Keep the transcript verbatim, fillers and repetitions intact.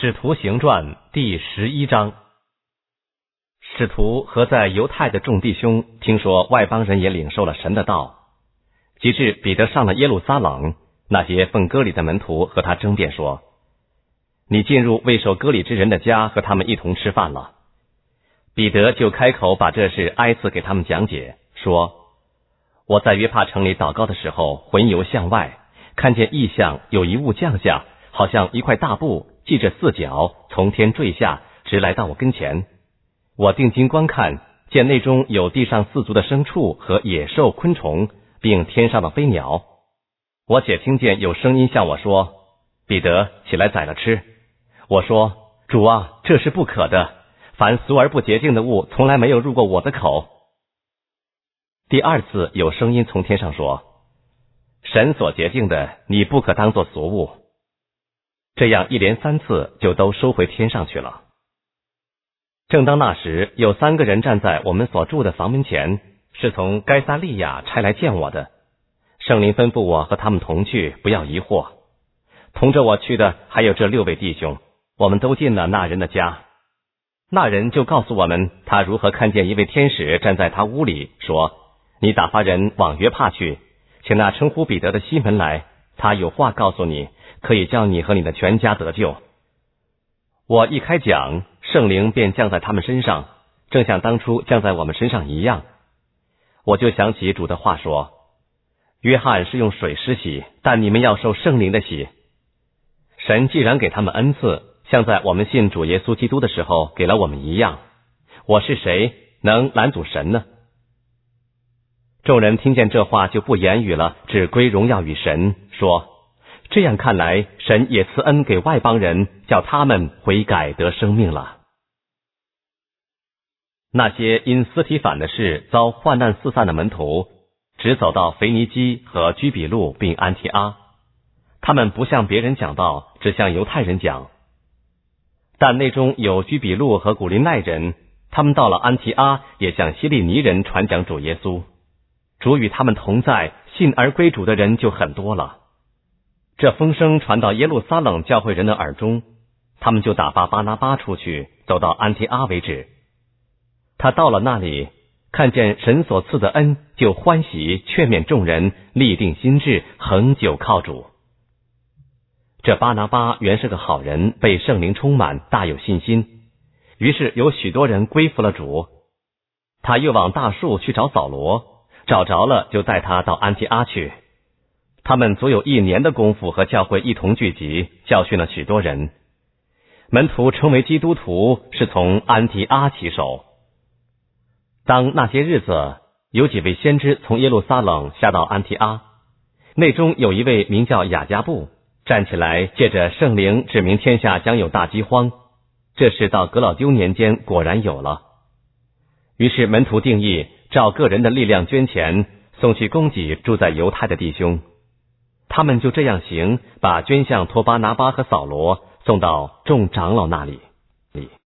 使徒行传第十一章。使徒和在犹太的众弟兄听说外邦人也领受了神的道，及至彼得上了耶路撒冷，那些奉割礼的门徒和他争辩说：你进入未受割礼之人的家，和他们一同吃饭了。彼得就开口把这事挨次给他们讲解，说：我在约帕城里祷告的时候，魂游向外，看见异象，有一物降下，好像一块大布，系着四角，从天坠下，直来到我跟前。我定睛观看，见内中有地上四足的牲畜和野兽、昆虫，并天上的飞鸟。我且听见有声音向我说：彼得，起来宰了吃。我说：主啊，这是不可的，凡俗而不洁净的物，从来没有入过我的口。第二次有声音从天上说：神所洁净的，你不可当作俗物。这样一连三次，就都收回天上去了。正当那时，有三个人站在我们所住的房门前，是从该撒利亚差来见我的。圣灵吩咐我和他们同去，不要疑惑。同着我去的还有这六位弟兄，我们都进了那人的家。那人就告诉我们，他如何看见一位天使站在他屋里，说：你打发人往约帕去，请那称呼彼得的西门来，他有话告诉你，可以叫你和你的全家得救。我一开讲，圣灵便降在他们身上，正像当初降在我们身上一样。我就想起主的话说：约翰是用水施洗，但你们要受圣灵的洗。神既然给他们恩赐，像在我们信主耶稣基督的时候给了我们一样，我是谁能拦阻神呢？众人听见这话就不言语了，只归荣耀与神，说：这样看来，神也赐恩给外邦人，叫他们悔改得生命了。那些因斯提反的事遭患难四散的门徒，只走到腓尼基和居比路并安提阿。他们不向别人讲道，只向犹太人讲。但内中有居比路和古林奈人，他们到了安提阿，也向希利尼人传讲主耶稣。主与他们同在，信而归主的人就很多了。这风声传到耶路撒冷教会人的耳中，他们就打发巴拿巴出去，走到安提阿为止。他到了那里，看见神所赐的恩，就欢喜，劝勉众人，立定心志，恒久靠主。这巴拿巴原是个好人，被圣灵充满，大有信心，于是有许多人归服了主。他又往大树去找扫罗，找着了，就带他到安提阿去。他们足有一年的功夫和教会一同聚集，教训了许多人。门徒成为基督徒，是从安提阿起手。当那些日子，有几位先知从耶路撒冷下到安提阿，内中有一位名叫雅加布，站起来借着圣灵指明天下将有大饥荒。这事到革老丢年间果然有了。于是门徒定义，照个人的力量捐钱，送去供给住在犹太的弟兄。他们就这样行，把捐项托巴拿巴和扫罗送到众长老那里。